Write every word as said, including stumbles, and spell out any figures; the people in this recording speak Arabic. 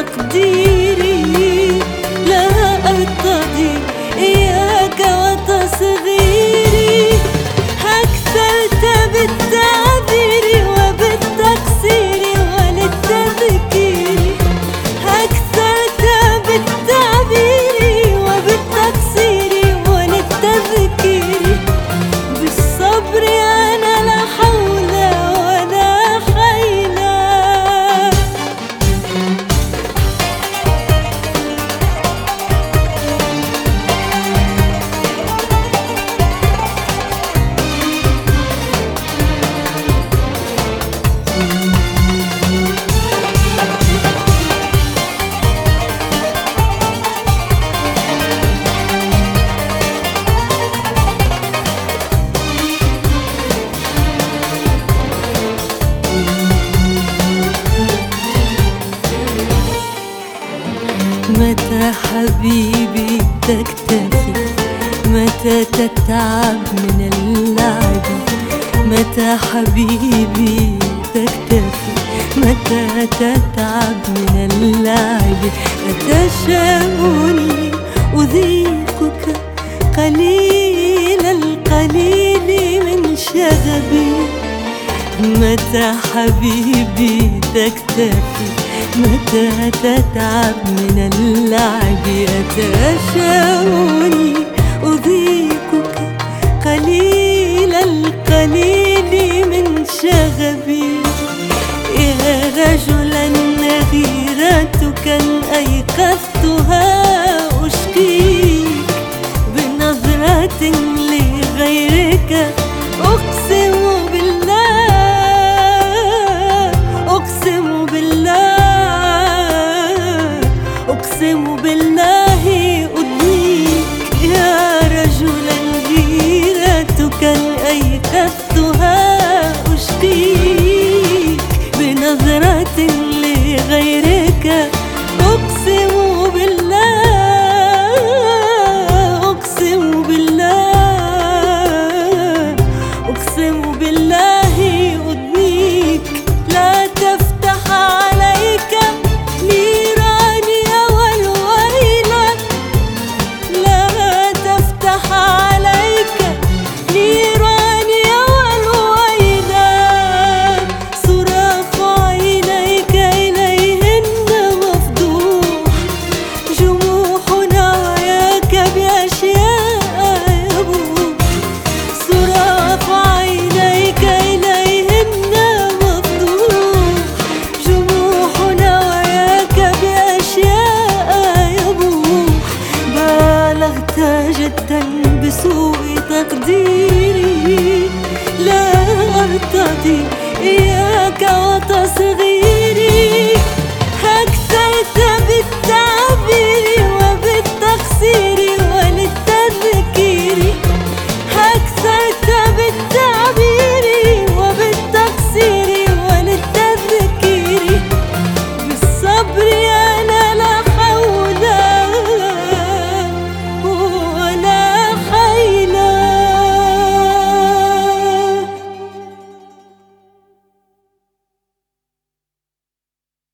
تقديري، لا أرتضي إياك وتصغيري. أكثرت بالتعبير وبالتقصير وللتذكير، أكثرت بالتعبير وبالتقصير وللتذكير. بالصبر أنا لا حول ولا حيل. متى حبيبي تكتفي، متى تتعب من اللعب، متى حبيبي تكتفي، متى تتعب من اللعب. أتشاءني أذيقك قليل القليل من شغبي. متى حبيبي تكتفي، متى تتعب من اللعب. أتشاءني أذيقك قليل القليل من شغبي. يا رجلا غيرتك إن أيقظتها أشكيك بنظرة لغيرك. أقسم بالله، أقسم بالله، أقسم بالله أدنيك. يا رجلا غيرتك إن أيقظتها أشكيك بنظرة لغيرك. أقسم بالله، أقسم بالله، أقسم بالله أدنيك. لا تفتح عليك نيراني والويلة، لا تفتح عليك نيراني والويلة. صراخ عينيك إليهن مفضوح، جموح نواياك بأشياء يبوح. صراخ عينيك إليهن مفضوح، جموح نواياك بأشياء يبوح. بالغت جدا بسوء تقديري، لا أرتضي إياك وتصغيري.